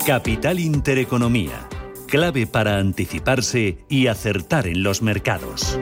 Capital Intereconomía. Clave para anticiparse y acertar en los mercados.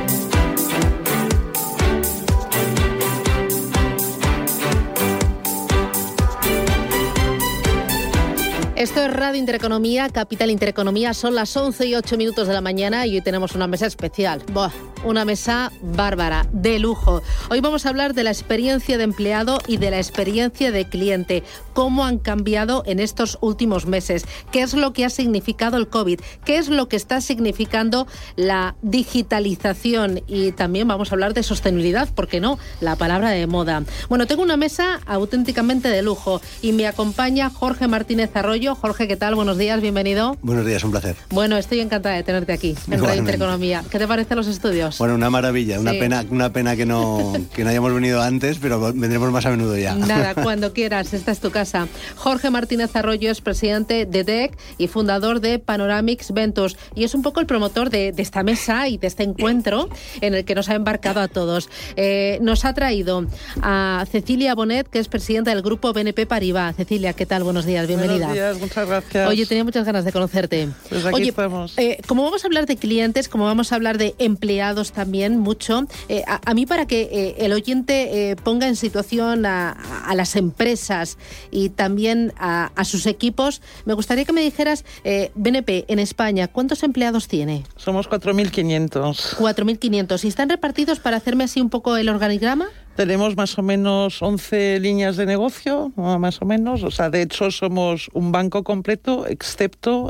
Esto es Radio Intereconomía, Capital Intereconomía. Son las 11:08 de la mañana y hoy tenemos una mesa especial. Una mesa bárbara, de lujo. Hoy vamos a hablar de la experiencia de empleado y de la experiencia de cliente. Cómo han cambiado en estos últimos meses. ¿Qué es lo que ha significado el COVID? ¿Qué es lo que está significando la digitalización? Y también vamos a hablar de sostenibilidad, ¿por qué no? La palabra de moda. Bueno, tengo una mesa auténticamente de lujo y me acompaña Jorge Martínez Arroyo. Jorge, ¿qué tal? Buenos días, bienvenido. Buenos días, un placer. Bueno, estoy encantada de tenerte aquí en Radio Intereconomía. ¿Qué te parecen los estudios? Bueno, una maravilla, una pena que no hayamos venido antes, pero vendremos más a menudo ya. Nada, cuando quieras, esta es tu casa. Jorge Martínez Arroyo es presidente de DEC y fundador de Panoramics Ventures y es un poco el promotor de esta mesa y de este encuentro en el que nos ha embarcado a todos. Nos ha traído a Cecilia Bonet, que es presidenta del grupo BNP Paribas. Cecilia, ¿qué tal? Buenos días, bienvenida. Buenos días, muchas gracias. Oye, tenía muchas ganas de conocerte. Pues aquí estamos. Como vamos a hablar de clientes, como vamos a hablar de empleados también mucho, a mí para que el oyente ponga en situación a las empresas y también a sus equipos, me gustaría que me dijeras, BNP en España, ¿cuántos empleados tiene? Somos 4.500. 4.500. ¿Y están repartidos, para hacerme así un poco el organigrama? Tenemos más o menos 11 líneas de negocio, más o menos. O sea, de hecho, somos un banco completo, excepto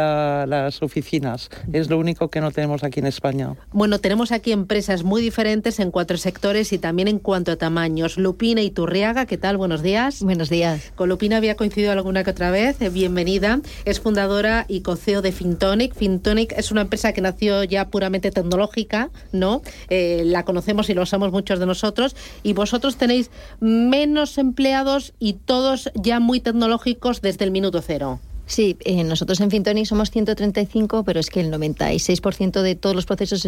las oficinas. Es lo único que no tenemos aquí en España. Bueno, tenemos aquí empresas muy diferentes en 4 sectores y también en cuanto a tamaños. Lupina Iturriaga, ¿qué tal? Buenos días. Buenos días. Con Lupina había coincidido alguna que otra vez. Bienvenida. Es fundadora y co-CEO de Fintonic. Fintonic es una empresa que nació ya puramente tecnológica, ¿no? La conocemos y lo usamos muchos de nosotros. Y vosotros tenéis menos empleados y todos ya muy tecnológicos desde el minuto cero. Sí, nosotros en Fintonic somos 135, pero es que el 96% de todos los procesos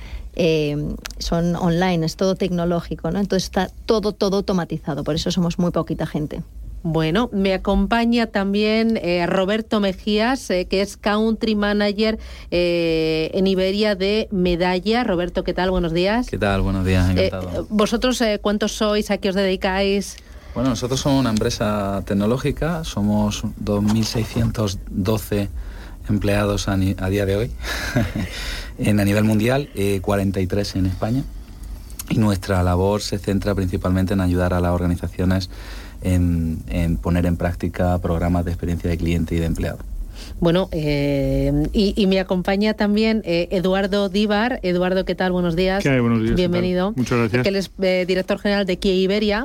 son online, es todo tecnológico, ¿no? Entonces está todo automatizado, por eso somos muy poquita gente. Bueno, me acompaña también Roberto Mejías, que es Country Manager en Iberia de Medalla. Roberto, ¿qué tal? Buenos días. ¿Qué tal? Buenos días, encantado. ¿Vosotros cuántos sois? ¿A qué os dedicáis? Bueno, nosotros somos una empresa tecnológica, somos 2.612 empleados a día de hoy a nivel mundial, 43 en España, y nuestra labor se centra principalmente en ayudar a las organizaciones en poner en práctica programas de experiencia de cliente y de empleado. Bueno, y me acompaña también Eduardo Díbar. Eduardo, ¿qué tal? Buenos días. ¿Qué hay? Buenos días. Bienvenido. Muchas gracias. Que él es director general de Kia Iberia.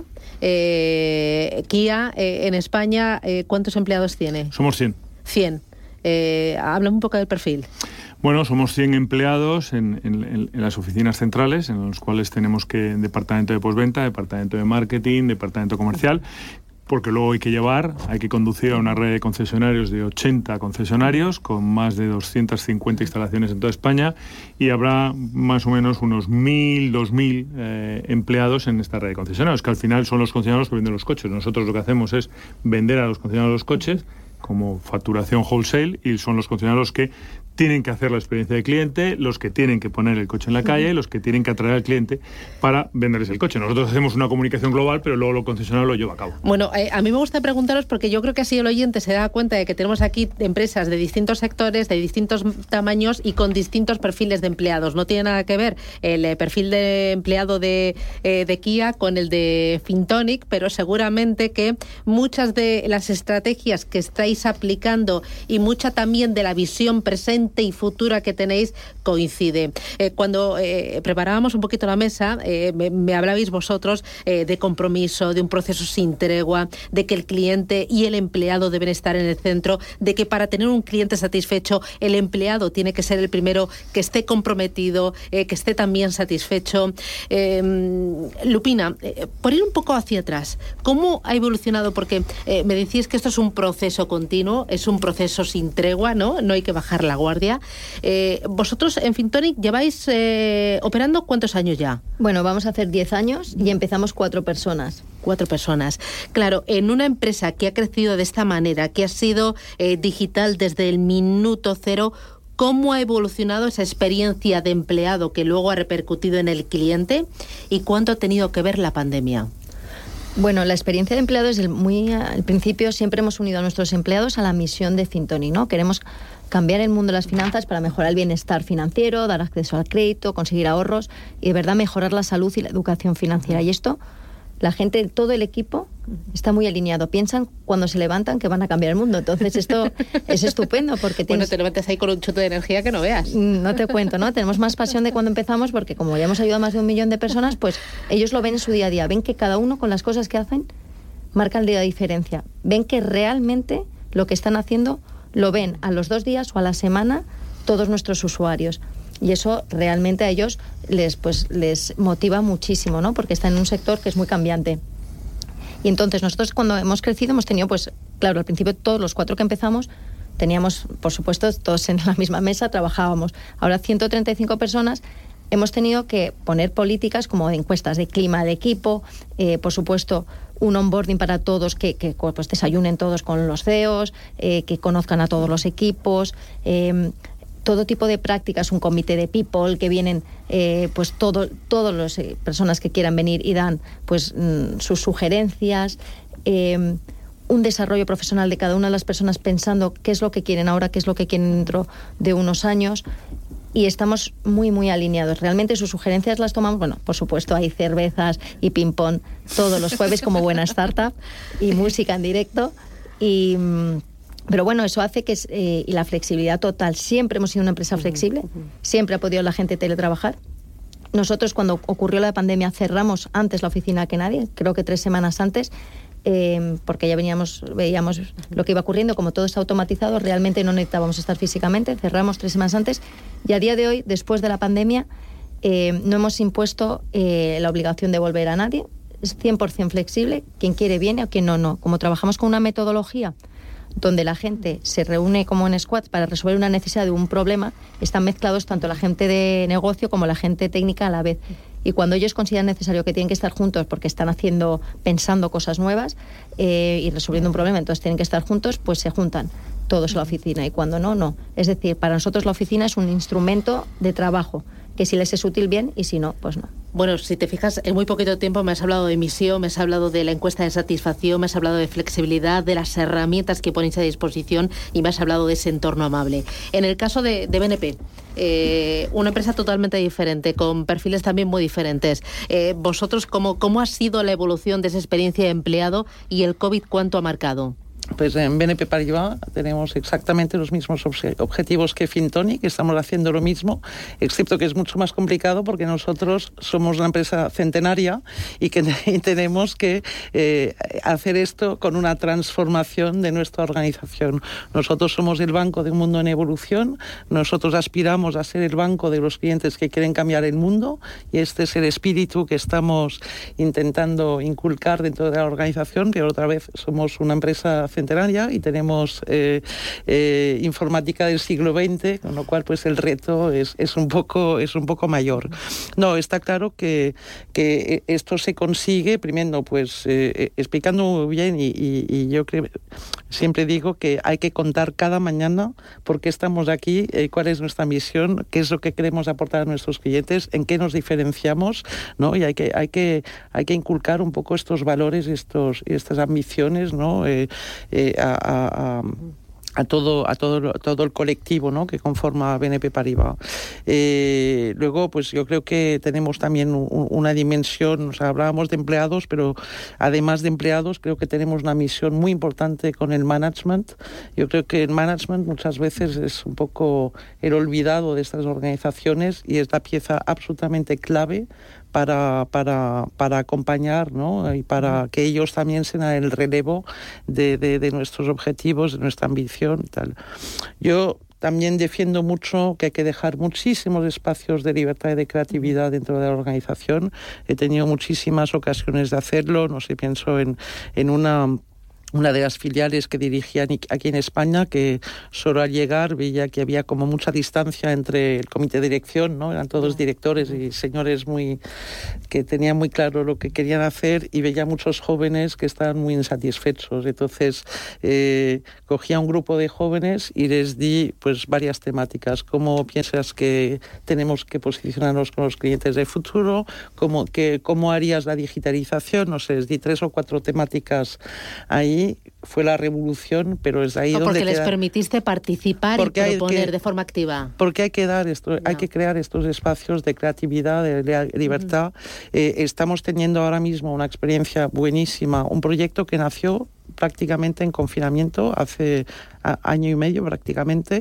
Kia, en España, ¿cuántos empleados tiene? Somos 100. 100. Háblame un poco del perfil. Bueno, somos 100 empleados en las oficinas centrales, en los cuales tenemos departamento de postventa, departamento de marketing, departamento comercial, porque luego hay que conducir a una red de concesionarios de 80 concesionarios con más de 250 instalaciones en toda España, y habrá más o menos unos 1.000, 2.000 empleados en esta red de concesionarios, que al final son los concesionarios que venden los coches. Nosotros lo que hacemos es vender a los concesionarios los coches como facturación wholesale, y son los concesionarios que tienen que hacer la experiencia de cliente, los que tienen que poner el coche en la calle, los que tienen que atraer al cliente para venderles el coche. Nosotros hacemos una comunicación global, pero luego el concesionario lo lleva a cabo. Bueno, a mí me gusta preguntaros, porque yo creo que así el oyente se da cuenta de que tenemos aquí empresas de distintos sectores, de distintos tamaños y con distintos perfiles de empleados. No tiene nada que ver el perfil de empleado de Kia con el de Fintonic, pero seguramente que muchas de las estrategias que estáis aplicando y mucha también de la visión presente y futura que tenéis coincide. Cuando preparábamos un poquito la mesa, me hablabais vosotros de compromiso, de un proceso sin tregua, de que el cliente y el empleado deben estar en el centro, de que para tener un cliente satisfecho el empleado tiene que ser el primero que esté comprometido, que esté también satisfecho. Lupina, por ir un poco hacia atrás, ¿cómo ha evolucionado? Porque me decís que esto es un proceso continuo, es un proceso sin tregua, ¿no? No hay que bajar la guardia. vanguardia. Vosotros en FinTonic lleváis operando ¿cuántos años ya? Bueno, vamos a hacer 10 años y empezamos 4 personas. 4 personas. Claro, en una empresa que ha crecido de esta manera, que ha sido digital desde el minuto cero, ¿cómo ha evolucionado esa experiencia de empleado que luego ha repercutido en el cliente y cuánto ha tenido que ver la pandemia? Bueno, la experiencia de empleado desde al principio siempre hemos unido a nuestros empleados a la misión de FinTonic, ¿no? Queremos cambiar el mundo de las finanzas para mejorar el bienestar financiero, dar acceso al crédito, conseguir ahorros y de verdad mejorar la salud y la educación financiera. Y esto, la gente, todo el equipo está muy alineado. Piensan cuando se levantan que van a cambiar el mundo. Entonces esto es estupendo porque Bueno, te levantas ahí con un chute de energía que no veas. No te cuento, ¿no? Tenemos más pasión de cuando empezamos porque como ya hemos ayudado a más de 1 millón de personas, pues ellos lo ven en su día a día. Ven que cada uno con las cosas que hacen marca la diferencia. Ven que realmente lo que están haciendo lo ven a los 2 días o a la semana todos nuestros usuarios. Y eso realmente a ellos les motiva muchísimo, ¿no? Porque están en un sector que es muy cambiante. Y entonces nosotros cuando hemos crecido hemos tenido, pues claro, al principio todos los 4 que empezamos teníamos, por supuesto, todos en la misma mesa, trabajábamos. Ahora 135 personas. Hemos tenido que poner políticas como encuestas de clima de equipo, por supuesto, un onboarding para todos, que pues desayunen todos con los CEOs, que conozcan a todos los equipos, todo tipo de prácticas, un comité de people que vienen, pues todas las personas que quieran venir y dan pues sus sugerencias, un desarrollo profesional de cada una de las personas pensando qué es lo que quieren ahora, qué es lo que quieren dentro de unos años. Y estamos muy, muy alineados. Realmente sus sugerencias las tomamos, bueno, por supuesto hay cervezas y ping-pong todos los jueves como buena startup y música en directo. Pero bueno, eso hace que y la flexibilidad total. Siempre hemos sido una empresa flexible, siempre ha podido la gente teletrabajar. Nosotros cuando ocurrió la pandemia cerramos antes la oficina que nadie, creo que 3 semanas antes, porque ya veíamos lo que iba ocurriendo, como todo está automatizado, realmente no necesitábamos estar físicamente, cerramos 3 semanas antes y a día de hoy, después de la pandemia, no hemos impuesto la obligación de volver a nadie, es 100% flexible, quien quiere viene o quien no. Como trabajamos con una metodología donde la gente se reúne como en squad para resolver una necesidad de un problema, están mezclados tanto la gente de negocio como la gente técnica a la vez. Y cuando ellos consideran necesario que tienen que estar juntos porque están pensando cosas nuevas y resolviendo un problema, entonces tienen que estar juntos, pues se juntan todos a la oficina. Y cuando no. Es decir, para nosotros la oficina es un instrumento de trabajo, que si les es útil bien y si no, pues no. Bueno, si te fijas, en muy poquito tiempo me has hablado de misión, me has hablado de la encuesta de satisfacción, me has hablado de flexibilidad, de las herramientas que ponéis a disposición y me has hablado de ese entorno amable. En el caso de BNP, una empresa totalmente diferente, con perfiles también muy diferentes. Vosotros, ¿cómo ha sido la evolución de esa experiencia de empleado y el COVID cuánto ha marcado? Pues en BNP Paribas tenemos exactamente los mismos objetivos que FinTonic, estamos haciendo lo mismo, excepto que es mucho más complicado porque nosotros somos una empresa centenaria y que tenemos que hacer esto con una transformación de nuestra organización. Nosotros somos el banco de un mundo en evolución, nosotros aspiramos a ser el banco de los clientes que quieren cambiar el mundo y este es el espíritu que estamos intentando inculcar dentro de la organización, pero otra vez somos una empresa centenaria y tenemos informática del siglo XX, con lo cual pues el reto es un poco mayor. No, está claro que esto se consigue primero pues explicando muy bien y yo creo, siempre digo que hay que contar cada mañana por qué estamos aquí, cuál es nuestra misión, qué es lo que queremos aportar a nuestros clientes, en qué nos diferenciamos, ¿no? Y hay que inculcar un poco estos valores y estas ambiciones, ¿no? A todo el colectivo, ¿no? Que conforma BNP Paribas. Luego, pues yo creo que tenemos también una dimensión, o sea, hablábamos de empleados, pero además de empleados, creo que tenemos una misión muy importante con el management. Yo creo que el management muchas veces es un poco el olvidado de estas organizaciones y es la pieza absolutamente clave para acompañar, ¿no? Y para que ellos también sean el relevo de nuestros objetivos, de nuestra ambición y tal. Yo también defiendo mucho que hay que dejar muchísimos espacios de libertad y de creatividad dentro de la organización. He tenido muchísimas ocasiones de hacerlo, no sé, pienso en una una de las filiales que dirigían aquí en España, que solo al llegar veía que había como mucha distancia entre el comité de dirección, ¿no? Eran todos directores y señores que tenían muy claro lo que querían hacer, y veía muchos jóvenes que estaban muy insatisfechos. Entonces cogía un grupo de jóvenes y les di pues varias temáticas. ¿Cómo piensas que tenemos que posicionarnos con los clientes del futuro? ¿Cómo harías la digitalización? No sé, les di 3 o 4 temáticas ahí. Fue la revolución, pero es ahí donde porque les permitiste participar y proponer de forma activa. Porque hay que crear estos espacios de creatividad, de libertad. Estamos teniendo ahora mismo una experiencia buenísima, un proyecto que nació prácticamente en confinamiento, hace año y medio prácticamente,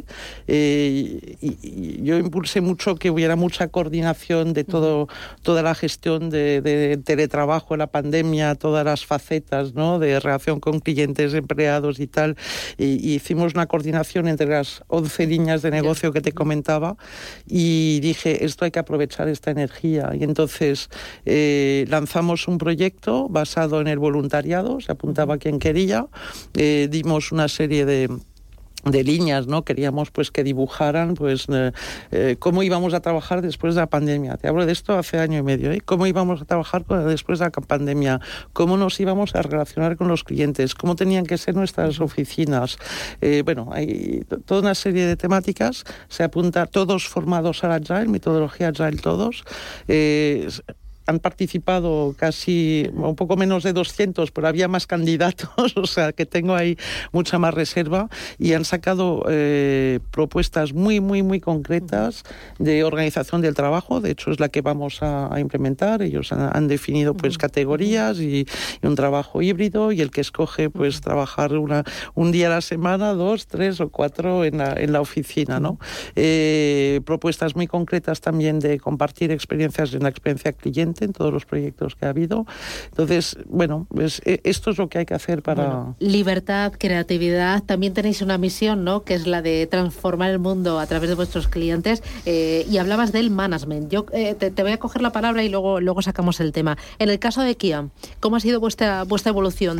y yo impulsé mucho que hubiera mucha coordinación de toda la gestión de teletrabajo en la pandemia, todas las facetas, ¿no?, de relación con clientes, empleados y tal, y hicimos una coordinación entre las 11 líneas de negocio que te comentaba, y dije, esto hay que aprovechar esta energía, y entonces lanzamos un proyecto basado en el voluntariado, se apuntaba quien quería, dimos una serie de líneas, ¿no? Queríamos pues que dibujaran pues cómo íbamos a trabajar después de la pandemia. Te hablo de esto hace año y medio, ¿eh? Cómo íbamos a trabajar después de la pandemia, cómo nos íbamos a relacionar con los clientes, cómo tenían que ser nuestras oficinas. Bueno, hay toda una serie de temáticas, se apunta, todos formados a Agile, metodología Agile todos. Han participado casi un poco menos de 200, pero había más candidatos, o sea que tengo ahí mucha más reserva, y han sacado propuestas muy, muy, muy concretas de organización del trabajo. De hecho, es la que vamos a implementar. Ellos han definido pues categorías y un trabajo híbrido, y el que escoge pues trabajar un día a la semana, 2, 3 o 4 en la oficina, ¿no? Propuestas muy concretas también de compartir experiencias en la experiencia cliente en todos los proyectos que ha habido. Entonces, bueno, esto es lo que hay que hacer para... Bueno, libertad, creatividad. También tenéis una misión, ¿no?, que es la de transformar el mundo a través de vuestros clientes, y hablabas del management. Yo te voy a coger la palabra y luego sacamos el tema. En el caso de Kia, ¿cómo ha sido vuestra evolución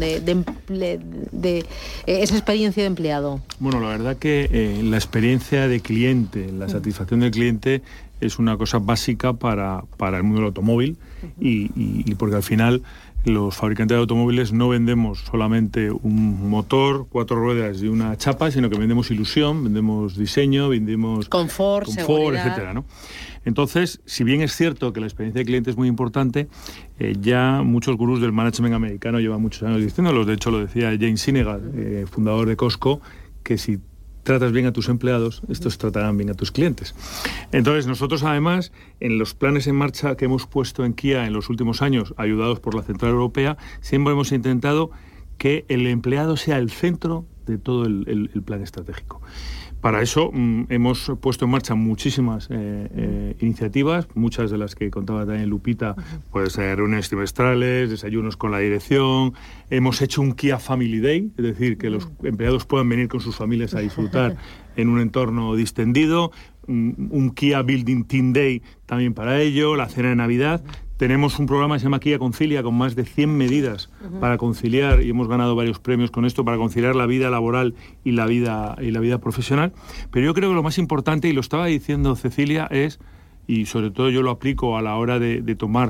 de esa experiencia de empleado? Bueno, la verdad que la experiencia de cliente, la satisfacción del cliente es una cosa básica para el mundo del automóvil, y porque al final los fabricantes de automóviles no vendemos solamente un motor, 4 ruedas y una chapa, sino que vendemos ilusión, vendemos diseño, vendemos confort, seguridad, etcétera, ¿no? Entonces, si bien es cierto que la experiencia de cliente es muy importante, ya muchos gurús del management americano llevan muchos años diciéndolo. De hecho, lo decía James Sinegal, fundador de Costco, que si tratas bien a tus empleados, estos tratarán bien a tus clientes. Entonces, nosotros además, en los planes en marcha que hemos puesto en Kia en los últimos años, ayudados por la Central Europea, siempre hemos intentado que el empleado sea el centro de todo el plan estratégico. Para eso hemos puesto en marcha muchísimas iniciativas, muchas de las que contaba también Lupita, pues reuniones trimestrales, desayunos con la dirección. Hemos hecho un Kia Family Day, es decir, que los empleados puedan venir con sus familias a disfrutar en un entorno distendido. Un Kia Building Team Day también para ello, la cena de Navidad. Tenemos un programa que se llama Kia Concilia, con más de 100 medidas para conciliar, y hemos ganado varios premios con esto, para conciliar la vida laboral y la vida profesional. Pero yo creo que lo más importante, y lo estaba diciendo Cecilia, es, y sobre todo yo lo aplico a la hora de tomar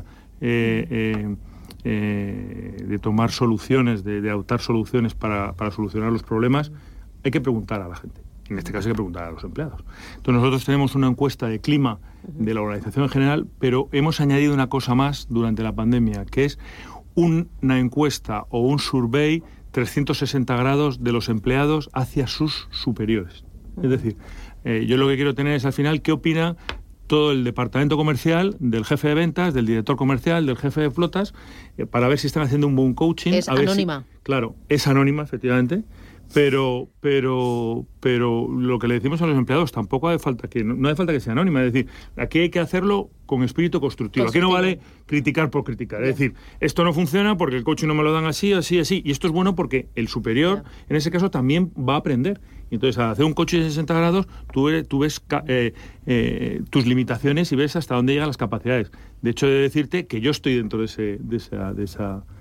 soluciones, de adoptar soluciones para solucionar los problemas, hay que preguntar a la gente. En este caso hay que preguntar a los empleados. Entonces nosotros tenemos una encuesta de clima de la organización en general, pero hemos añadido una cosa más durante la pandemia, que es una encuesta o un survey 360 grados de los empleados hacia sus superiores. Es decir, yo lo que quiero tener es al final qué opina todo el departamento comercial, del jefe de ventas, del director comercial, del jefe de flotas, para ver si están haciendo un buen coaching. Es anónima. Claro, es anónima, efectivamente. Pero lo que le decimos a los empleados tampoco hace falta no hace falta que sea anónima. Es decir, aquí hay que hacerlo con espíritu constructivo. Aquí no vale criticar por criticar. Es decir, esto no funciona porque el coaching no me lo dan así, así, así. Y esto es bueno porque el superior, en ese caso, también va a aprender. Y entonces, al hacer un coaching de 60 grados, tú ves tus limitaciones y ves hasta dónde llegan las capacidades. De hecho, he de decirte que yo estoy dentro de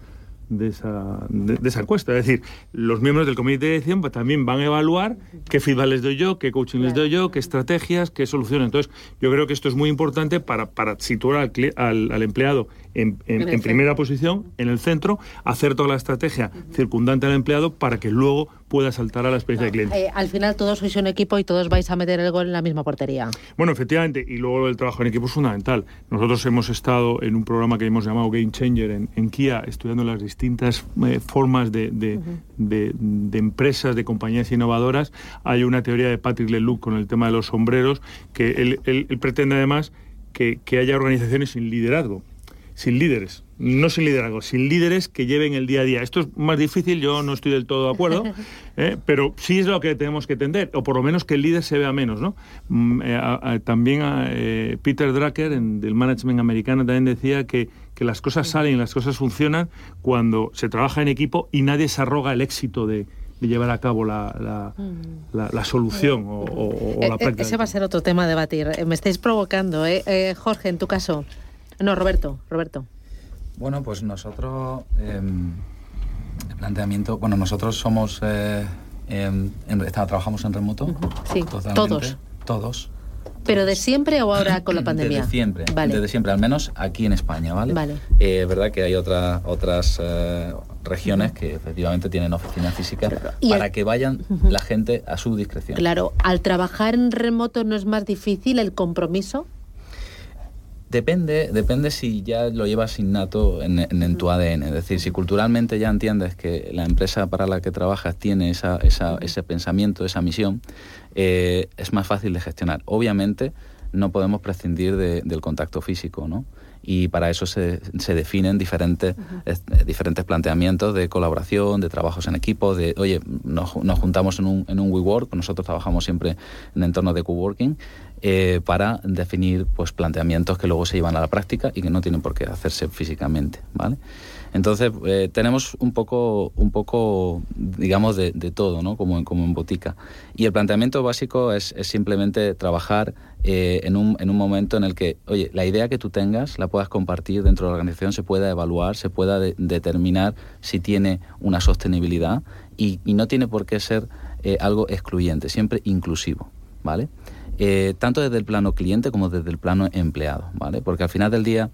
de esa encuesta. Es decir, los miembros del comité de dirección pues, también van a evaluar qué feedback les doy yo, qué coaching les doy yo, qué estrategias, qué soluciones. Entonces, yo creo que esto es muy importante para situar al empleado en primera posición, en el centro, hacer toda la estrategia circundante al empleado para que luego pueda saltar a la experiencia del cliente. Al final todos sois un equipo y todos vais a meter el gol en la misma portería. Bueno, efectivamente, y luego el trabajo en equipo es fundamental. Nosotros hemos estado en un programa que hemos llamado Game Changer en Kia, estudiando las distintas formas de empresas, de compañías innovadoras. Hay una teoría de Patrick Lelloup con el tema de los sombreros, que él pretende además que haya organizaciones sin liderazgo. Sin líderes, no sin liderazgo, sin líderes que lleven el día a día. Esto es más difícil, yo no estoy del todo de acuerdo, pero sí es lo que tenemos que tender, o por lo menos que el líder se vea menos, ¿no? También Peter Drucker, del management americano, también decía que las cosas salen, las cosas funcionan cuando se trabaja en equipo y nadie se arroga el éxito de llevar a cabo la solución o la práctica. Ese va a ser otro tema a debatir. Me estáis provocando, Jorge, en tu caso. No, Roberto. Bueno, pues nosotros, el planteamiento, nosotros somos, trabajamos en remoto. Sí, todos. ¿Pero de siempre o ahora con la pandemia? Desde siempre, vale. Desde siempre, al menos aquí en España, ¿vale? Vale. Es verdad que hay otras regiones que efectivamente tienen oficinas físicas para que vayan la gente a su discreción. Claro, al trabajar en remoto no es más difícil el compromiso. Depende si ya lo llevas innato en tu ADN. Es decir, si culturalmente ya entiendes que la empresa para la que trabajas tiene ese pensamiento, esa misión, es más fácil de gestionar. Obviamente no podemos prescindir del contacto físico, ¿no? Y para eso se definen diferentes planteamientos de colaboración, de trabajos en equipo, nos juntamos en un WeWork, nosotros trabajamos siempre en entornos de coworking, para definir pues planteamientos que luego se llevan a la práctica y que no tienen por qué hacerse físicamente, ¿vale? Entonces tenemos un poco digamos de todo, ¿no? Como en botica. Y el planteamiento básico es simplemente trabajar en un momento en el que, oye, la idea que tú tengas la puedas compartir dentro de la organización, se pueda evaluar, se pueda determinar si tiene una sostenibilidad y no tiene por qué ser algo excluyente, siempre inclusivo, ¿vale? Tanto desde el plano cliente como desde el plano empleado, ¿vale? Porque al final del día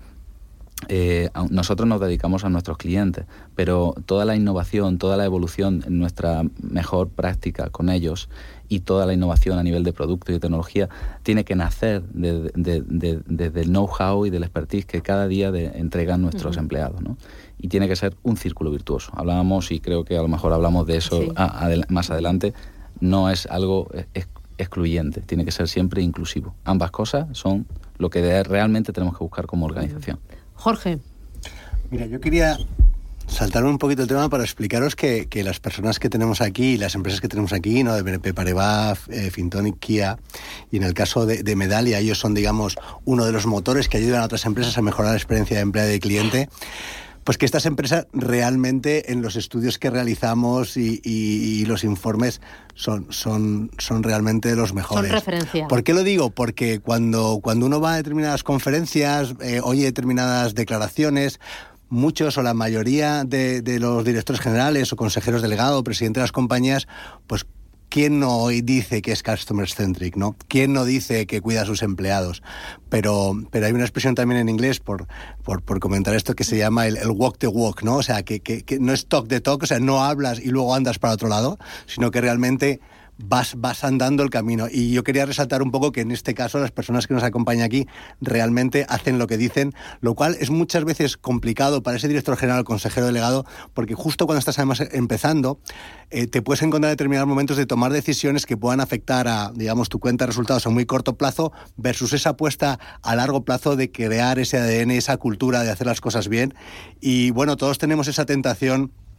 nosotros nos dedicamos a nuestros clientes, pero toda la innovación, toda la evolución en nuestra mejor práctica con ellos y toda la innovación a nivel de producto y de tecnología tiene que nacer desde el know-how y del expertise que cada día entregan nuestros empleados, ¿no? Y tiene que ser un círculo virtuoso. Hablábamos, y creo que a lo mejor hablamos de eso más adelante, no es algo excluyente, tiene que ser siempre inclusivo. Ambas cosas son lo que realmente tenemos que buscar como organización. Jorge. Mira, yo quería saltarme un poquito el tema para explicaros que las personas que tenemos aquí, las empresas que tenemos aquí, ¿no? De BNP Paribas, Fintonic, Kia, y en el caso de Medallia, ellos son, digamos, uno de los motores que ayudan a otras empresas a mejorar la experiencia de empleado y de cliente. Pues que estas empresas realmente en los estudios que realizamos y los informes son realmente los mejores. Son referencia. ¿Por qué lo digo? Porque cuando uno va a determinadas conferencias, oye determinadas declaraciones, muchos o la mayoría de los directores generales o consejeros delegados o presidentes de las compañías, pues ¿quién no dice que es customer centric, no? ¿Quién no dice que cuida a sus empleados? Pero hay una expresión también en inglés, por comentar esto, que se llama el walk the walk, ¿no? O sea, que no es talk the talk, o sea, no hablas y luego andas para otro lado, sino que realmente vas andando el camino. Y yo quería resaltar un poco que en este caso las personas que nos acompañan aquí realmente hacen lo que dicen, lo cual es muchas veces complicado para ese director general o consejero delegado, porque justo cuando estás además empezando, te puedes encontrar en determinados momentos de tomar decisiones que puedan afectar a, digamos, tu cuenta de resultados a muy corto plazo versus esa apuesta a largo plazo de crear ese ADN, esa cultura de hacer las cosas bien. Y bueno, todos tenemos esa tentación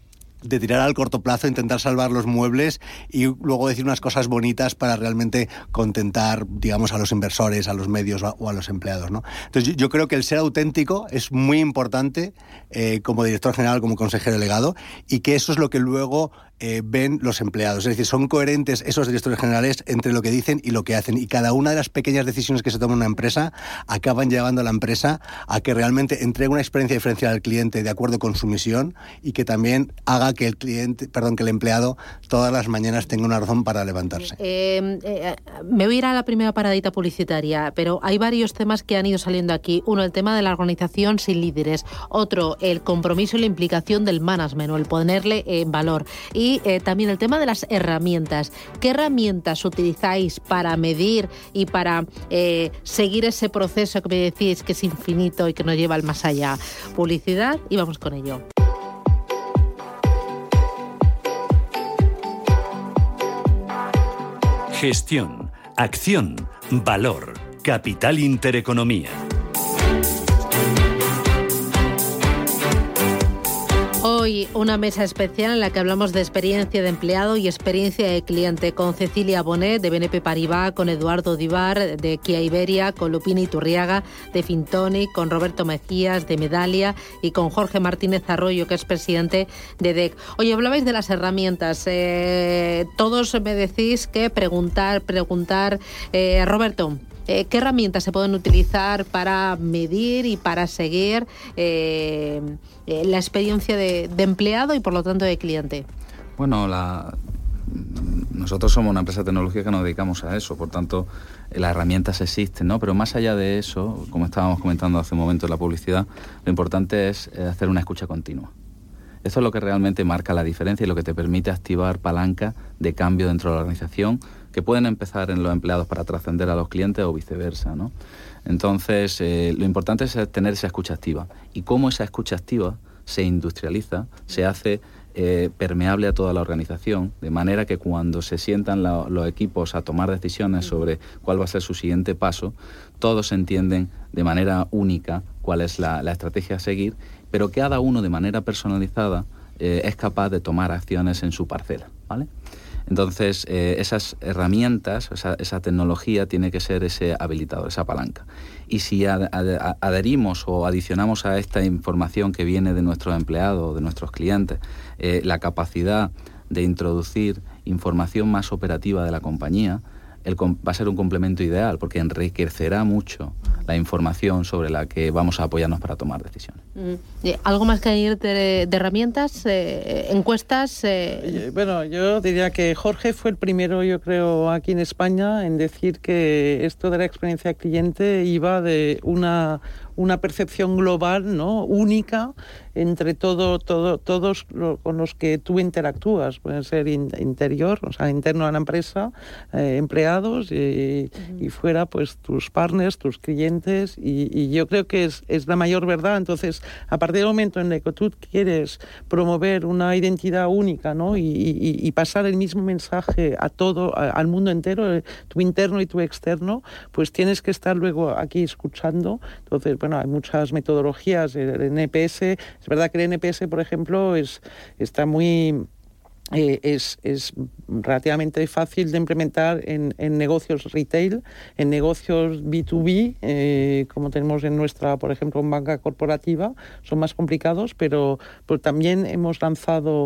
de tirar al corto plazo, intentar salvar los muebles y luego decir unas cosas bonitas para realmente contentar, digamos, a los inversores, a los medios o a los empleados, ¿no? Entonces yo creo que el ser auténtico es muy importante como director general, como consejero delegado, y que eso es lo que luego ven los empleados. Es decir, son coherentes esos directores generales entre lo que dicen y lo que hacen, y cada una de las pequeñas decisiones que se toma en una empresa acaban llevando a la empresa a que realmente entregue una experiencia diferencial al cliente de acuerdo con su misión, y que también haga que que el empleado todas las mañanas tenga una razón para levantarse. Me voy a ir a la primera paradita publicitaria, pero hay varios temas que han ido saliendo aquí. Uno, el tema de la organización sin líderes. Otro, el compromiso y la implicación del management, o el ponerle en valor. Y también el tema de las herramientas. ¿Qué herramientas utilizáis para medir y para seguir ese proceso que me decís que es infinito y que nos lleva al más allá? Publicidad y vamos con ello. Gestión, acción, valor, Capital Intereconomía. Hoy una mesa especial en la que hablamos de experiencia de empleado y experiencia de cliente, con Cecilia Bonet de BNP Paribas, con Eduardo Divar de Kia Iberia, con Lupina Iturriaga de Fintonic, con Roberto Mejías de Medalia y con Jorge Martínez Arroyo, que es presidente de DEC. Oye, hablabais de las herramientas. Todos me decís que preguntar. Roberto, ¿qué herramientas se pueden utilizar para medir y para seguir la experiencia de empleado y por lo tanto de cliente? Bueno, nosotros somos una empresa tecnológica que nos dedicamos a eso, por tanto las herramientas existen, ¿no? Pero más allá de eso, como estábamos comentando hace un momento en la publicidad, lo importante es hacer una escucha continua. Eso es lo que realmente marca la diferencia y lo que te permite activar palancas de cambio dentro de la organización, que pueden empezar en los empleados para trascender a los clientes o viceversa, ¿no? Entonces, lo importante es tener esa escucha activa. Y cómo esa escucha activa se industrializa, se hace permeable a toda la organización, de manera que cuando se sientan los equipos a tomar decisiones sobre cuál va a ser su siguiente paso, todos entienden de manera única cuál es la estrategia a seguir, pero cada uno de manera personalizada es capaz de tomar acciones en su parcela, ¿vale? Entonces, esas herramientas, esa tecnología tiene que ser ese habilitador, esa palanca. Y si adherimos o adicionamos a esta información que viene de nuestros empleados, de nuestros clientes, la capacidad de introducir información más operativa de la compañía, va a ser un complemento ideal, porque enriquecerá mucho la información sobre la que vamos a apoyarnos para tomar decisiones. ¿Algo más que añadir de herramientas, encuestas? Bueno, yo diría que Jorge fue el primero, yo creo, aquí en España en decir que esto de la experiencia del cliente iba de una percepción global, ¿no?, única entre todos con los que tú interactúas. Pueden ser interior, o sea, interno a la empresa, empleados y fuera, pues, tus partners, tus clientes, y yo creo que es la mayor verdad. Entonces, a partir del momento en el que tú quieres promover una identidad única, ¿no?, y pasar el mismo mensaje a todo, al mundo entero, tu interno y tu externo, pues tienes que estar luego aquí escuchando. Entonces, bueno, hay muchas metodologías. El NPS, es verdad que el NPS, por ejemplo, está muy... Es relativamente fácil de implementar en negocios retail, en negocios B2B, como tenemos en nuestra, por ejemplo, en banca corporativa, son más complicados, pero también hemos lanzado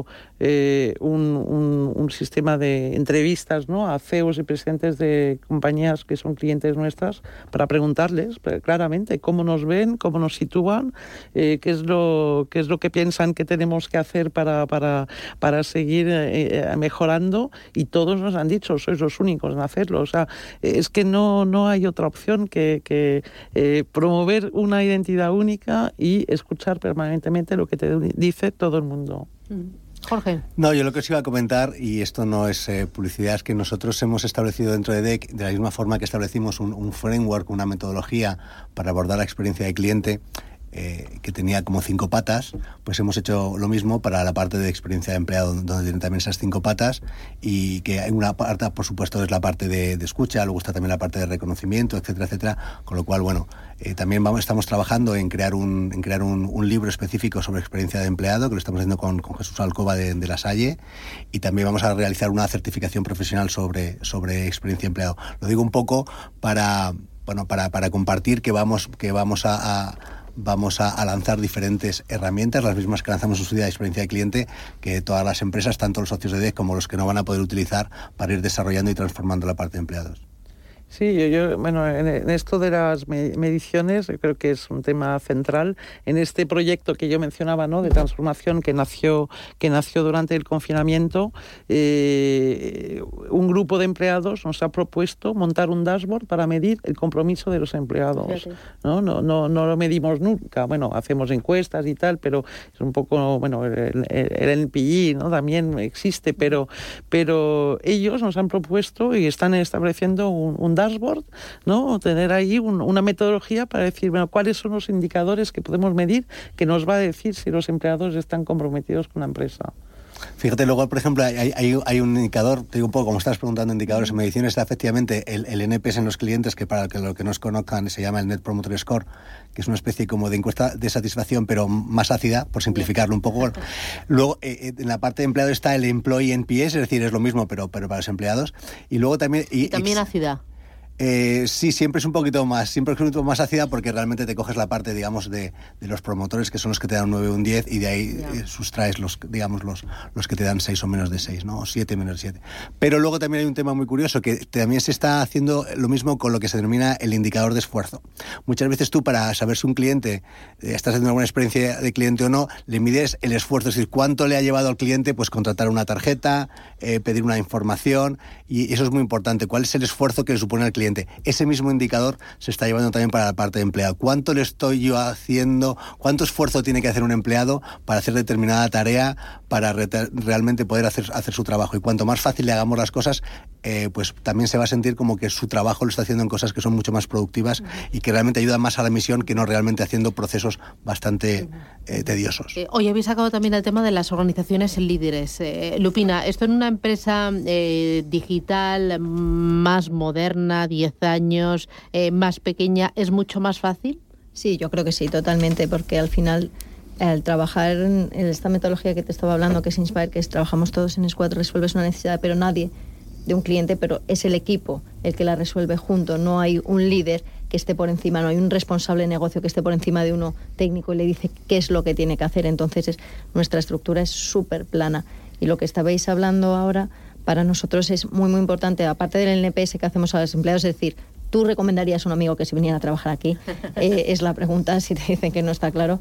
un sistema de entrevistas, ¿no?, a CEOs y presidentes de compañías que son clientes nuestras, para preguntarles claramente cómo nos ven, cómo nos sitúan, qué es lo que piensan que tenemos que hacer para seguir mejorando, y todos nos han dicho, sois los únicos en hacerlo. O sea, es que no hay otra opción que promover una identidad única y escuchar permanentemente lo que te dice todo el mundo. Jorge. No, yo lo que os iba a comentar, y esto no es publicidad, es que nosotros hemos establecido dentro de DEC, de la misma forma que establecimos un framework, una metodología para abordar la experiencia de cliente, que tenía como 5 patas, pues hemos hecho lo mismo para la parte de experiencia de empleado, donde tienen también esas 5 patas, y que hay una parte, por supuesto, es la parte de escucha, luego está también la parte de reconocimiento, etcétera, etcétera, con lo cual, bueno, también estamos trabajando en crear un libro específico sobre experiencia de empleado, que lo estamos haciendo con Jesús Alcoba de La Salle, y también vamos a realizar una certificación profesional sobre experiencia de empleado. Lo digo un poco para compartir que vamos a lanzar diferentes herramientas, las mismas que lanzamos en su día de experiencia de cliente, que todas las empresas, tanto los socios de DEC como los que no van a poder utilizar, para ir desarrollando y transformando la parte de empleados. Sí, bueno, en esto de las mediciones, yo creo que es un tema central. En este proyecto que yo mencionaba, ¿no?, de transformación que nació durante el confinamiento, un grupo de empleados nos ha propuesto montar un dashboard para medir el compromiso de los empleados. Sí. No lo medimos nunca. Bueno, hacemos encuestas y tal, pero es un poco, bueno, el NPI, ¿no?, también existe, pero ellos nos han propuesto y están estableciendo un dashboard, ¿no? Tener ahí una metodología para decir, bueno, cuáles son los indicadores que podemos medir que nos va a decir si los empleados están comprometidos con la empresa. Fíjate, luego, por ejemplo, hay un indicador, te digo un poco, como estás preguntando, indicadores en medición, está efectivamente el NPS en los clientes, que para que los que no os conozcan se llama el Net Promoter Score, que es una especie como de encuesta de satisfacción, pero más ácida, por simplificarlo un poco. Luego, en la parte de empleado está el Employee NPS, es decir, es lo mismo, pero para los empleados. Y luego también... Y también ácida. Sí, siempre es un poquito más ácida, porque realmente te coges la parte, digamos, de los promotores, que son los que te dan un 9 o un 10, y de ahí sustraes los que te dan 6 o menos de 6, ¿no? O 7 menos 7. Pero luego también hay un tema muy curioso, que también se está haciendo lo mismo con lo que se denomina el indicador de esfuerzo. Muchas veces tú, para saber si un cliente estás haciendo alguna experiencia de cliente o no, le mides el esfuerzo, es decir, cuánto le ha llevado al cliente pues contratar una tarjeta, pedir una información, y eso es muy importante. ¿Cuál es el esfuerzo que le supone al cliente? Ese mismo indicador se está llevando también para la parte de empleado. ¿Cuánto le estoy yo haciendo? ¿Cuánto esfuerzo tiene que hacer un empleado para hacer determinada tarea, para realmente poder hacer su trabajo? Y cuanto más fácil le hagamos las cosas, pues también se va a sentir como que su trabajo lo está haciendo en cosas que son mucho más productivas y que realmente ayudan más a la misión, que no realmente haciendo procesos bastante tediosos. Hoy habéis sacado también el tema de las organizaciones líderes. Lupina, esto en una empresa digital más moderna, 10 años, más pequeña, ¿es mucho más fácil? Sí, yo creo que sí, totalmente, porque al final al trabajar en esta metodología que te estaba hablando, que es Inspire, que es trabajamos todos en squad, resuelves una necesidad, pero nadie de un cliente, pero es el equipo el que la resuelve junto. No hay un líder que esté por encima, no hay un responsable de negocio que esté por encima de uno técnico y le dice qué es lo que tiene que hacer. Entonces nuestra estructura es súper plana. Y lo que estabais hablando ahora para nosotros es muy, muy importante, aparte del NPS que hacemos a los empleados, es decir, ¿tú recomendarías a un amigo que se viniera a trabajar aquí? Es la pregunta, si te dicen que no está claro.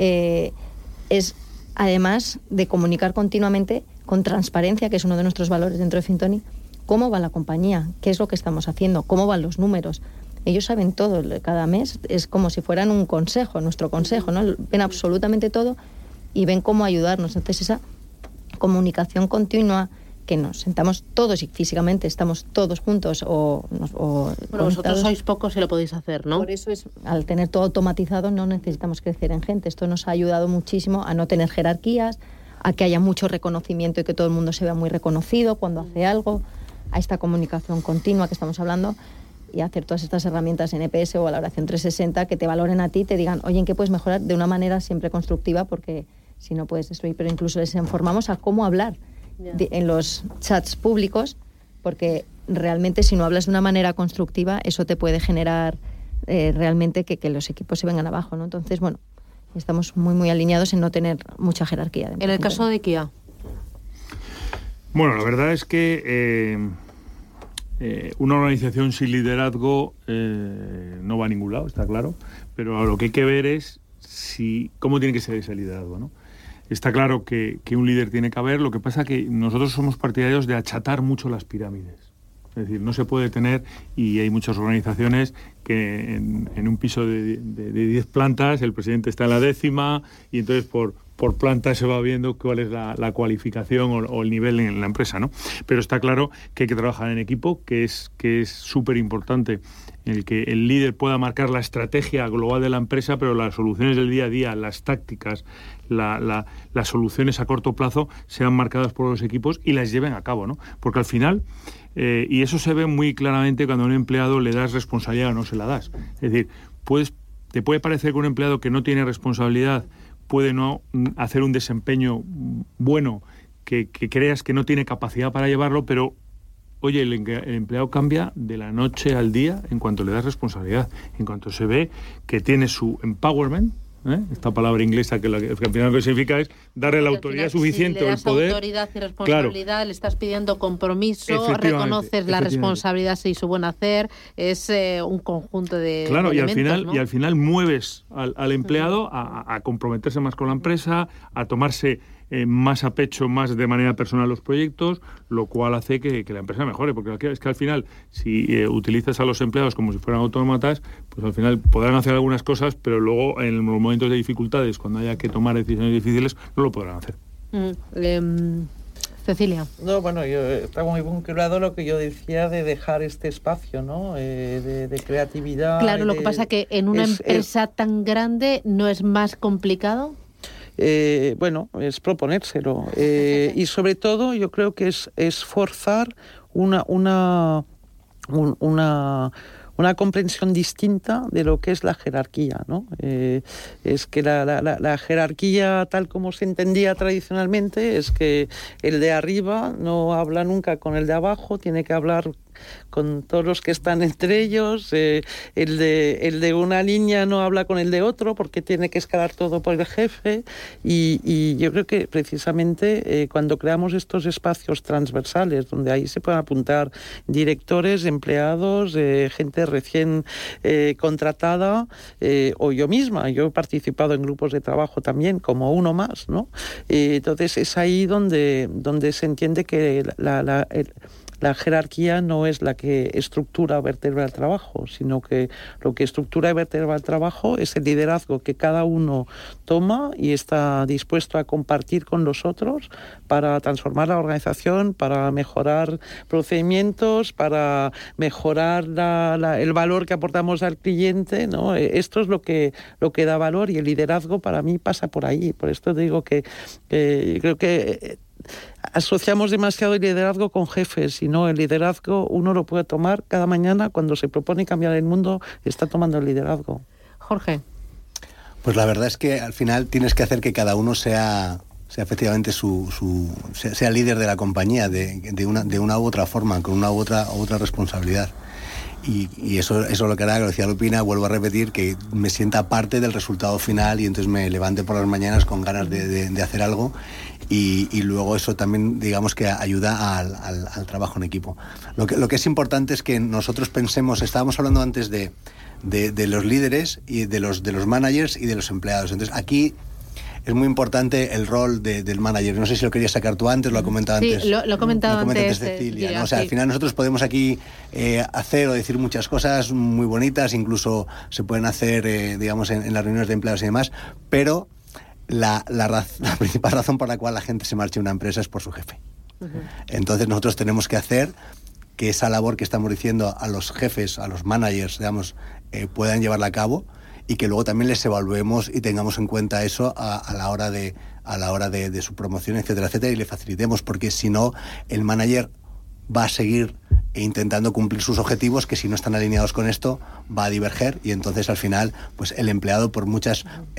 Es además de comunicar continuamente con transparencia, que es uno de nuestros valores dentro de Fintoni, cómo va la compañía, qué es lo que estamos haciendo, cómo van los números. Ellos saben todo, cada mes es como si fueran un consejo, nuestro consejo, ¿no? Ven absolutamente todo y ven cómo ayudarnos. Entonces esa comunicación continua, que nos sentamos todos y físicamente estamos todos juntos bueno, vosotros sois pocos y lo podéis hacer, ¿no? Por eso al tener todo automatizado no necesitamos crecer en gente. Esto nos ha ayudado muchísimo a no tener jerarquías, a que haya mucho reconocimiento y que todo el mundo se vea muy reconocido cuando hace algo, a esta comunicación continua que estamos hablando, y hacer todas estas herramientas en EPS o Valoración 360 que te valoren a ti, te digan, oye, ¿en qué puedes mejorar? De una manera siempre constructiva, porque si no puedes destruir, pero incluso les informamos a cómo hablar en los chats públicos, porque realmente si no hablas de una manera constructiva, eso te puede generar realmente que los equipos se vengan abajo, ¿no? Entonces, bueno, estamos muy, muy alineados en no tener mucha jerarquía. En el caso de IKEA. Bueno, la verdad es que una organización sin liderazgo no va a ningún lado, está claro, pero lo que hay que ver es cómo tiene que ser ese liderazgo, ¿no? Está claro que un líder tiene que haber, lo que pasa que nosotros somos partidarios de achatar mucho las pirámides. Es decir, no se puede tener, y hay muchas organizaciones que en un piso de 10 plantas el presidente está en la 10ª y entonces por por planta se va viendo cuál es la cualificación o el nivel en la empresa, ¿no? Pero está claro que hay que trabajar en equipo, que es súper importante el que el líder pueda marcar la estrategia global de la empresa, pero las soluciones del día a día, las tácticas, las soluciones a corto plazo sean marcadas por los equipos y las lleven a cabo, ¿no? Porque al final, y eso se ve muy claramente cuando a un empleado le das responsabilidad o no se la das. Es decir, te puede parecer que un empleado que no tiene responsabilidad puede no hacer un desempeño bueno, que creas que no tiene capacidad para llevarlo, pero oye, el empleado cambia de la noche al día en cuanto le das responsabilidad, en cuanto se ve que tiene su empowerment, esta palabra inglesa que al final lo que significa es darle la autoridad suficiente o el poder. Si le das autoridad y responsabilidad, claro, le estás pidiendo compromiso, reconoces la responsabilidad y su buen hacer, es un conjunto de elementos, ¿no? Y al final mueves al empleado a comprometerse más con la empresa, a tomarse más a pecho, más de manera personal los proyectos, lo cual hace que la empresa mejore, porque es que al final, si utilizas a los empleados como si fueran autómatas, pues al final podrán hacer algunas cosas, pero luego en los momentos de dificultades, cuando haya que tomar decisiones difíciles, no lo podrán hacer. Cecilia. No, bueno, yo está muy vinculado a lo que yo decía de dejar este espacio, ¿no? De creatividad. Claro, lo que pasa que en una empresa tan grande no es más complicado. Bueno, es proponérselo y sobre todo yo creo que es forzar una comprensión distinta de lo que es la jerarquía, ¿no? Es que la jerarquía tal como se entendía tradicionalmente es que el de arriba no habla nunca con el de abajo, tiene que hablar con todos los que están entre ellos, el de una línea no habla con el de otro porque tiene que escalar todo por el jefe y yo creo que precisamente cuando creamos estos espacios transversales donde ahí se pueden apuntar directores, empleados, gente recién contratada o yo misma, yo he participado en grupos de trabajo también como uno más, ¿no? Entonces es ahí donde se entiende que la jerarquía no es la que estructura o vertebra el trabajo, sino que lo que estructura y vertebra el trabajo es el liderazgo que cada uno toma y está dispuesto a compartir con los otros para transformar la organización, para mejorar procedimientos, para mejorar el valor que aportamos al cliente, ¿no? Esto es lo que da valor y el liderazgo para mí pasa por ahí. Por esto digo que creo que asociamos demasiado el liderazgo con jefes y no, el liderazgo uno lo puede tomar cada mañana cuando se propone cambiar el mundo, está tomando el liderazgo. Jorge. Pues la verdad es que al final tienes que hacer que cada uno sea efectivamente sea líder de la compañía de una u otra forma, con una u otra responsabilidad. Y eso es lo que hará, que lo decía Lupina, vuelvo a repetir, que me sienta parte del resultado final y entonces me levante por las mañanas con ganas de hacer algo y luego eso también, digamos, que ayuda al trabajo en equipo. Lo que es importante es que nosotros pensemos, estábamos hablando antes de los líderes y de los managers y de los empleados. Entonces aquí es muy importante el rol del manager. No sé si lo querías sacar tú antes, lo ha comentado antes. Sí, lo he comentado antes Cecilia, ¿no? O sea, al final nosotros podemos aquí hacer o decir muchas cosas muy bonitas, incluso se pueden hacer, digamos, en las reuniones de empleados y demás, pero la principal razón por la cual la gente se marcha de una empresa es por su jefe. Entonces nosotros tenemos que hacer que esa labor que estamos diciendo a los jefes, a los managers, digamos, puedan llevarla a cabo y que luego también les evaluemos y tengamos en cuenta eso a la hora de su promoción, etcétera, etcétera, y le facilitemos, porque si no, el manager va a seguir intentando cumplir sus objetivos, que si no están alineados con esto, va a diverger, y entonces al final, pues el empleado, por mucho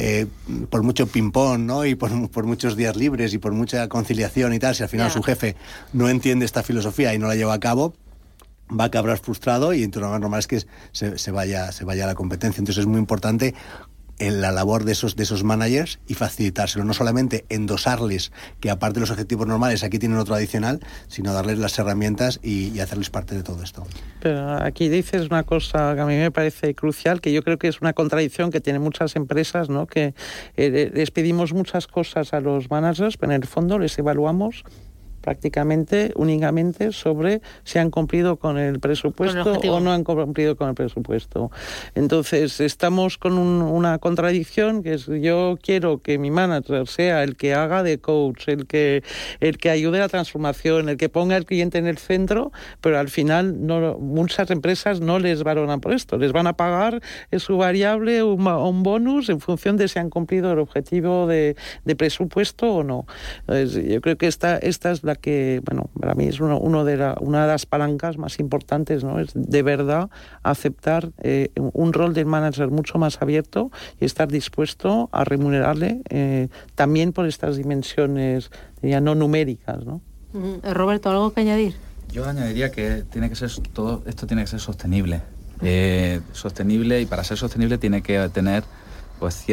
ping-pong, ¿no? Y por muchos días libres y por mucha conciliación y tal, si al final su jefe no entiende esta filosofía y no la lleva a cabo, va a acabar frustrado y entonces lo normal es que se vaya a la competencia. Entonces es muy importante en la labor de esos managers y facilitárselo, no solamente endosarles que aparte de los objetivos normales aquí tienen otro adicional, sino darles las herramientas y hacerles parte de todo esto. Pero aquí dices una cosa que a mí me parece crucial, que yo creo que es una contradicción que tienen muchas empresas, ¿no? Que les pedimos muchas cosas a los managers, pero en el fondo les evaluamos prácticamente únicamente sobre si han cumplido con el presupuesto o no han cumplido con el presupuesto. Entonces estamos con una contradicción, que es: yo quiero que mi manager sea el que haga de coach, el que ayude a la transformación, el que ponga al cliente en el centro, pero al final muchas empresas no les valoran por esto, les van a pagar su variable, un bonus en función de si han cumplido el objetivo de presupuesto o no. Entonces, yo creo que esta es la que, bueno, para mí es una de las palancas más importantes, ¿no? Es de verdad aceptar un rol del manager mucho más abierto y estar dispuesto a remunerarle también por estas dimensiones ya no numéricas, ¿no? Roberto, ¿algo que añadir? Yo añadiría que todo esto tiene que ser sostenible. Sostenible, y para ser sostenible tiene que tener pues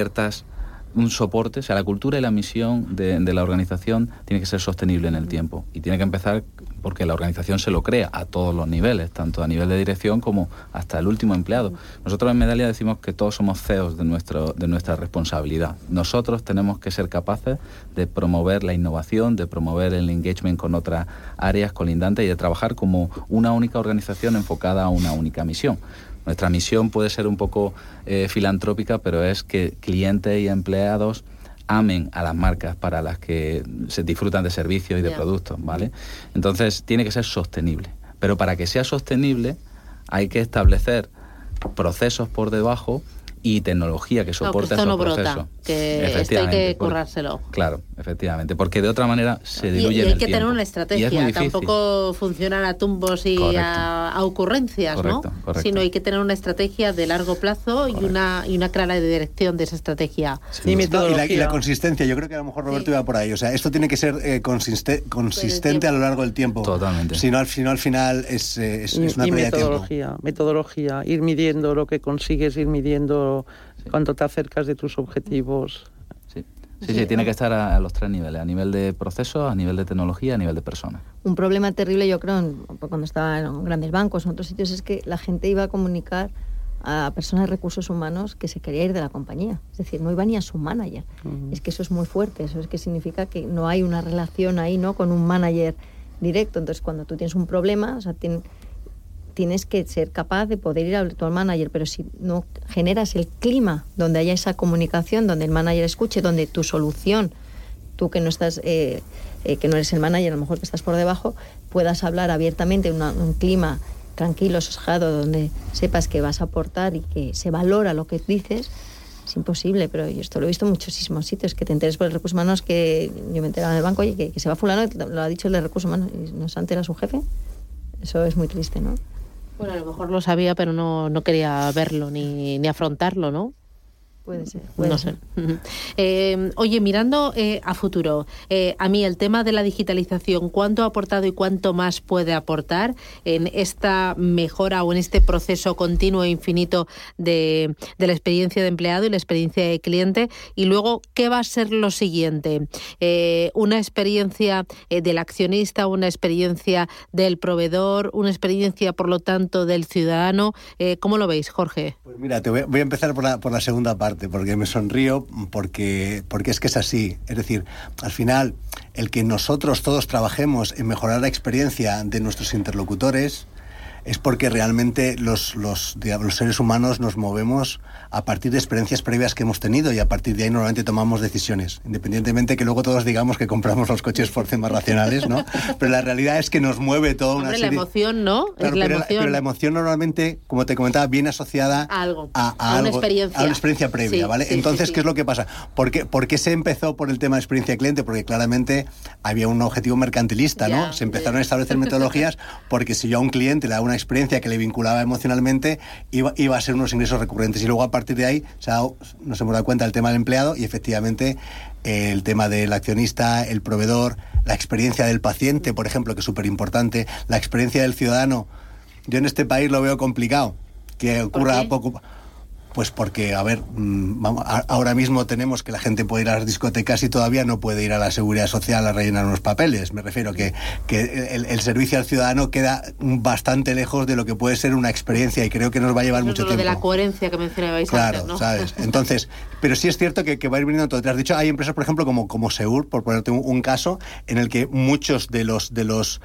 un soporte, o sea, la cultura y la misión de la organización tiene que ser sostenible en el tiempo, y tiene que empezar porque la organización se lo crea a todos los niveles, tanto a nivel de dirección como hasta el último empleado. Nosotros en Medalia decimos que todos somos CEOs de nuestra responsabilidad. Nosotros tenemos que ser capaces de promover la innovación, de promover el engagement con otras áreas colindantes y de trabajar como una única organización enfocada a una única misión. Nuestra misión puede ser un poco filantrópica, pero es que clientes y empleados amen a las marcas para las que se disfrutan de servicios y de productos, ¿vale? Entonces, tiene que ser sostenible. Pero para que sea sostenible, hay que establecer procesos por debajo y tecnología que soporte esos procesos. Brota, que esto hay que currárselo. Claro, efectivamente, porque de otra manera se diluye en el tiempo. Y hay que tener una estrategia, tampoco funcionan a tumbos y a ocurrencias, correcto, ¿no? Sino hay que tener una estrategia de largo plazo y una clara dirección de esa estrategia. Sí, y la consistencia, yo creo que a lo mejor Roberto iba por ahí, o sea, esto tiene que ser consistente a lo largo del tiempo. Totalmente. Si no, al final es una pérdida de tiempo. Metodología, ir midiendo lo que consigues, ir midiendo cuando te acercas de tus objetivos. Sí, tiene que estar a los tres niveles: a nivel de procesos, a nivel de tecnología, a nivel de personas. Un problema terrible, yo creo, cuando estaba en grandes bancos o en otros sitios, es que la gente iba a comunicar a personas de recursos humanos que se quería ir de la compañía. Es decir, no iba ni a su manager. Es que eso es muy fuerte. Eso es que significa que no hay una relación ahí, ¿no?, con un manager directo. Entonces, cuando tú tienes un problema, o sea, tienes que ser capaz de poder ir a tu manager, pero si no generas el clima donde haya esa comunicación, donde el manager escuche, donde tu solución, tú que no estás, que no eres el manager, a lo mejor que estás por debajo, puedas hablar abiertamente en un clima tranquilo, sosegado, donde sepas que vas a aportar y que se valora lo que dices. Es imposible, pero yo esto lo he visto en muchísimos sitios, que te enteres por el recursos humanos, que yo me enteraba en el banco, oye, que se va fulano, lo ha dicho el de recursos humanos, y no se entera su jefe. Eso es muy triste, ¿no? Bueno, a lo mejor lo sabía, pero no quería verlo ni afrontarlo, ¿no? Puede ser. No sé. Oye, mirando a futuro, a mí el tema de la digitalización, ¿cuánto ha aportado y cuánto más puede aportar en esta mejora o en este proceso continuo e infinito de la experiencia de empleado y la experiencia de cliente? Y luego, ¿qué va a ser lo siguiente? ¿Una experiencia del accionista, una experiencia del proveedor, una experiencia, por lo tanto, del ciudadano? ¿Cómo lo veis, Jorge? Pues mira, voy a empezar por la segunda parte, porque me sonrío, porque es que es así. Es decir, al final, el que nosotros todos trabajemos en mejorar la experiencia de nuestros interlocutores es porque realmente los seres humanos nos movemos a partir de experiencias previas que hemos tenido, y a partir de ahí normalmente tomamos decisiones, independientemente que luego todos digamos que compramos los coches por temas racionales, ¿no? Pero la realidad es que nos mueve toda una serie... la emoción, ¿no? Claro, es la emoción. Pero la emoción normalmente, como te comentaba, viene asociada a algo, a una experiencia previa, sí, ¿vale? Sí, Entonces, sí. ¿qué es lo que pasa? ¿Por qué se empezó por el tema de experiencia de cliente? Porque claramente había un objetivo mercantilista, ¿no? Se empezaron a establecer metodologías porque si yo a un cliente le daba una experiencia que le vinculaba emocionalmente, iba a ser unos ingresos recurrentes, y luego a partir de ahí nos hemos dado cuenta del tema del empleado, y efectivamente el tema del accionista, el proveedor, la experiencia del paciente, por ejemplo, que es súper importante, la experiencia del ciudadano. Yo en este país lo veo complicado, que ocurra poco... Pues porque, a ver, ahora mismo tenemos que la gente puede ir a las discotecas y todavía no puede ir a la Seguridad Social a rellenar unos papeles. Me refiero que el servicio al ciudadano queda bastante lejos de lo que puede ser una experiencia y creo que nos va a llevar mucho tiempo. De la coherencia que mencionabais antes, ¿no? ¿Sabes? Entonces, pero sí es cierto que va a ir viniendo todo. Te has dicho, hay empresas, por ejemplo, como Seur, por ponerte un caso, en el que muchos de los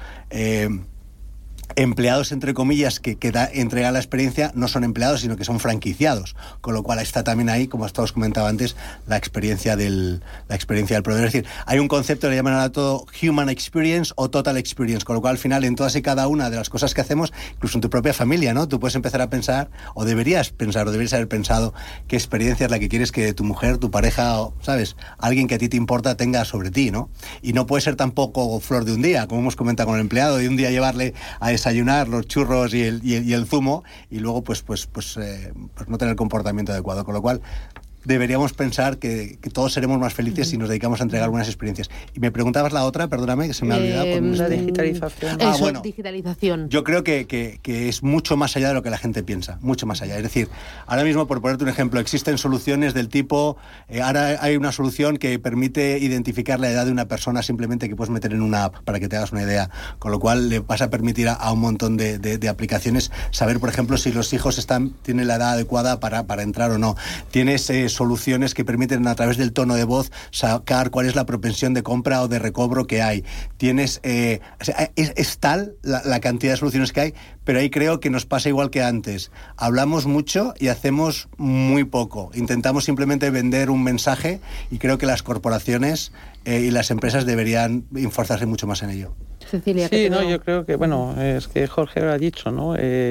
empleados, entre comillas, que entregan la experiencia no son empleados, sino que son franquiciados, con lo cual está también ahí, como os comentaba antes, la experiencia del proveedor. Es decir, hay un concepto que le llaman a todo Human Experience o Total Experience, con lo cual al final en todas y cada una de las cosas que hacemos, incluso en tu propia familia, ¿no? Tú puedes empezar a pensar, o deberías haber pensado qué experiencia es la que quieres que tu mujer, tu pareja, o, ¿sabes? Alguien que a ti te importa tenga sobre ti, ¿no? Y no puede ser tampoco flor de un día, como hemos comentado con el empleado, de un día llevarle a desayunar los churros y el zumo y luego pues no tener el comportamiento adecuado, con lo cual deberíamos pensar que todos seremos más felices si nos dedicamos a entregar buenas experiencias. Y me preguntabas la otra, perdóname, que se me ha olvidado. La digitalización. Bueno, digitalización. Yo creo que es mucho más allá de lo que la gente piensa, mucho más allá. Es decir, ahora mismo, por ponerte un ejemplo, existen soluciones del tipo, ahora hay una solución que permite identificar la edad de una persona simplemente que puedes meter en una app, para que te hagas una idea, con lo cual le vas a permitir a un montón de aplicaciones saber, por ejemplo, si los hijos tienen la edad adecuada para entrar o no. Tienes soluciones que permiten a través del tono de voz sacar cuál es la propensión de compra o de recobro que hay. Tienes es tal la cantidad de soluciones que hay, pero ahí creo que nos pasa igual que antes. Hablamos mucho y hacemos muy poco. Intentamos simplemente vender un mensaje y creo que las corporaciones y las empresas deberían esforzarse mucho más en ello. Cecilia, sí, yo creo que, es que Jorge lo ha dicho, ¿no?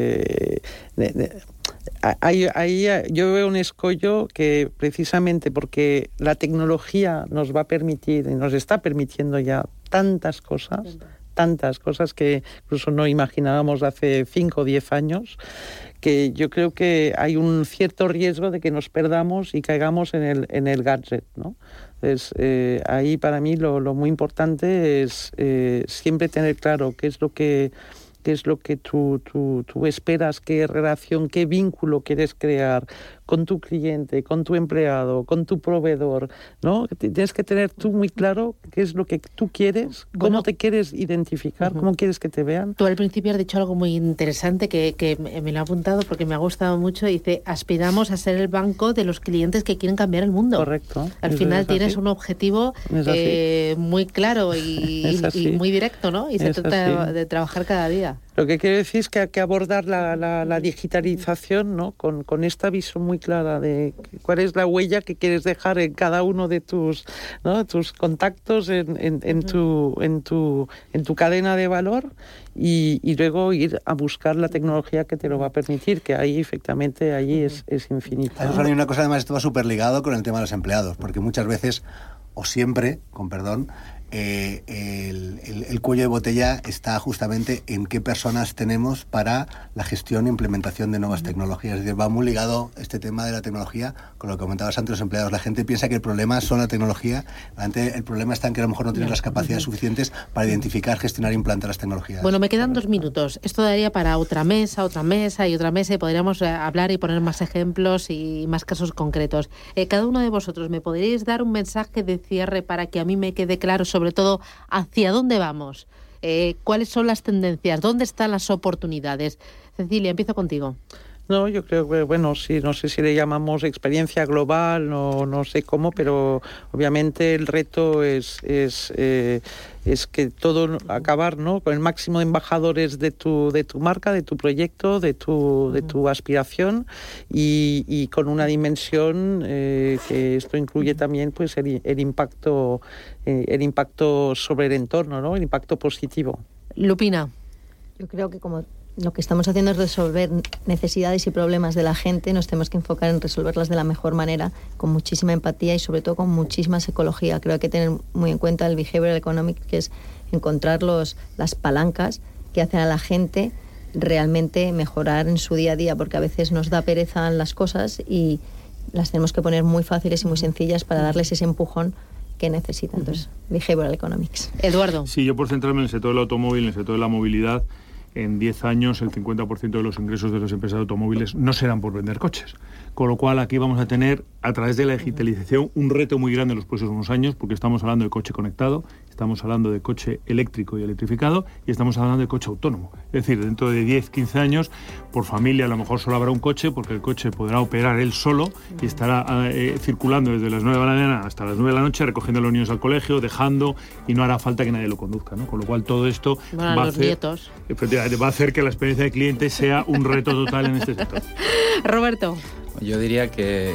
Ahí yo veo un escollo que precisamente porque la tecnología nos va a permitir y nos está permitiendo ya tantas cosas que incluso no imaginábamos hace 5 o 10 años, que yo creo que hay un cierto riesgo de que nos perdamos y caigamos en el gadget, ¿no? Entonces, ahí para mí lo muy importante es siempre tener claro qué es lo que tú esperas, qué relación, qué vínculo quieres crear con tu cliente, con tu empleado, con tu proveedor, ¿no? Tienes que tener tú muy claro qué es lo que tú quieres, cómo te quieres identificar, cómo quieres que te vean. Tú al principio has dicho algo muy interesante que me lo he apuntado porque me ha gustado mucho. Dice, aspiramos a ser el banco de los clientes que quieren cambiar el mundo. Correcto. Al final tienes un objetivo muy claro y muy directo, ¿no? Y se trata de trabajar cada día. Lo que quiero decir es que hay que abordar la digitalización, ¿no? Con esta visión muy clara de cuál es la huella que quieres dejar en cada uno de tus contactos, en tu cadena de valor y luego ir a buscar la tecnología que te lo va a permitir, que ahí efectivamente es infinita. Hay una cosa, además, esto va súper ligado con el tema de los empleados, porque muchas veces, o siempre, con perdón, el cuello de botella está justamente en qué personas tenemos para la gestión e implementación de nuevas tecnologías. Es decir, va muy ligado este tema de la tecnología con lo que comentabas antes, los empleados. La gente piensa que el problema son la tecnología. El problema está en que a lo mejor no tienes las capacidades suficientes para identificar, gestionar e implantar las tecnologías. Bueno, me quedan 2 minutos. Esto daría para otra mesa y podríamos hablar y poner más ejemplos y más casos concretos. Cada uno de vosotros, ¿me podríais dar un mensaje de cierre para que a mí me quede claro sobre todo hacia dónde vamos? ¿Cuáles son las tendencias? ¿Dónde están las oportunidades? Cecilia, empiezo contigo. No, yo creo que, sí, no sé si le llamamos experiencia global, no sé cómo, pero obviamente el reto es que todo acabar, ¿no?, con el máximo de embajadores de tu marca, de tu proyecto, de tu aspiración y con una dimensión que esto incluye también pues el impacto sobre el entorno, ¿no?, el impacto positivo. Lupina. Yo creo que como lo que estamos haciendo es resolver necesidades y problemas de la gente, nos tenemos que enfocar en resolverlas de la mejor manera, con muchísima empatía y sobre todo con muchísima psicología. Creo que hay que tener muy en cuenta el behavioral economics, que es encontrar las palancas que hacen a la gente realmente mejorar en su día a día, porque a veces nos da pereza las cosas y las tenemos que poner muy fáciles y muy sencillas para darles ese empujón que necesitan. Entonces, behavioral economics. Eduardo. Sí, yo por centrarme en el sector del automóvil, en el sector de la movilidad, en 10 años el 50% de los ingresos de las empresas de automóviles no serán por vender coches. Con lo cual aquí vamos a tener, a través de la digitalización, un reto muy grande en los próximos años, porque estamos hablando de coche conectado, estamos hablando de coche eléctrico y electrificado, y estamos hablando de coche autónomo. Es decir, dentro de 10, 15 años, por familia a lo mejor solo habrá un coche, porque el coche podrá operar él solo y estará circulando desde las 9 de la mañana hasta las 9 de la noche, recogiendo a los niños al colegio, dejando, y no hará falta que nadie lo conduzca, ¿no? Con lo cual todo esto va a hacer que la experiencia de cliente sea un reto total en este sector. Roberto. Yo diría que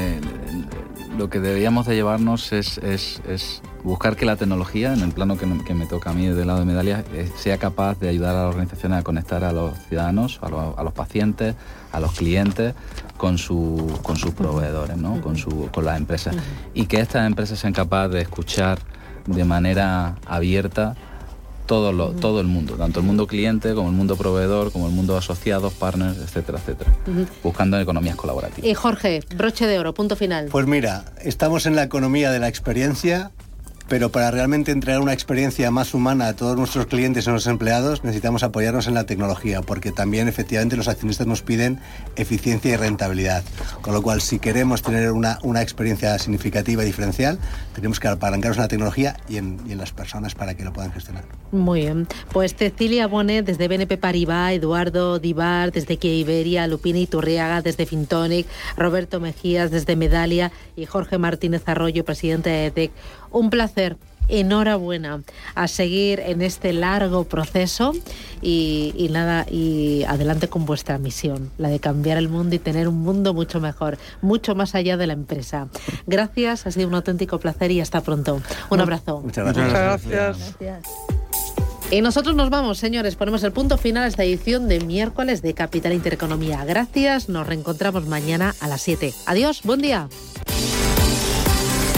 lo que deberíamos de llevarnos es buscar que la tecnología, en el plano que me toca a mí del lado de Medalia, sea capaz de ayudar a las organizaciones a conectar a los ciudadanos, a los pacientes, a los clientes con sus proveedores, ¿no? con las empresas. Y que estas empresas sean capaces de escuchar de manera abierta todo el mundo, tanto el mundo cliente como el mundo proveedor, como el mundo asociados, partners, etcétera, etcétera, buscando economías colaborativas. Y Jorge, broche de oro, punto final. Pues mira, estamos en la economía de la experiencia, pero para realmente entregar una experiencia más humana a todos nuestros clientes y a nuestros empleados necesitamos apoyarnos en la tecnología, porque también efectivamente los accionistas nos piden eficiencia y rentabilidad. Con lo cual, si queremos tener una experiencia significativa y diferencial, tenemos que apalancarnos en la tecnología y en las personas para que lo puedan gestionar. Muy bien. Pues Cecilia Bonet desde BNP Paribas, Eduardo Divar desde Kia Iberia, Lupina Iturriaga desde Fintonic, Roberto Mejías desde Medalia y Jorge Martínez Arroyo, presidente de EDEC. Un placer, enhorabuena, a seguir en este largo proceso y adelante con vuestra misión, la de cambiar el mundo y tener un mundo mucho mejor, mucho más allá de la empresa. Gracias, ha sido un auténtico placer y hasta pronto. Un abrazo. Muchas gracias. Gracias. Y nosotros nos vamos, señores, ponemos el punto final a esta edición de miércoles de Capital Intereconomía. Gracias, nos reencontramos mañana a las 7. Adiós, buen día.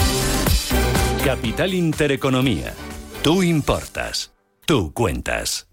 Capital Intereconomía. Tú importas. Tú cuentas.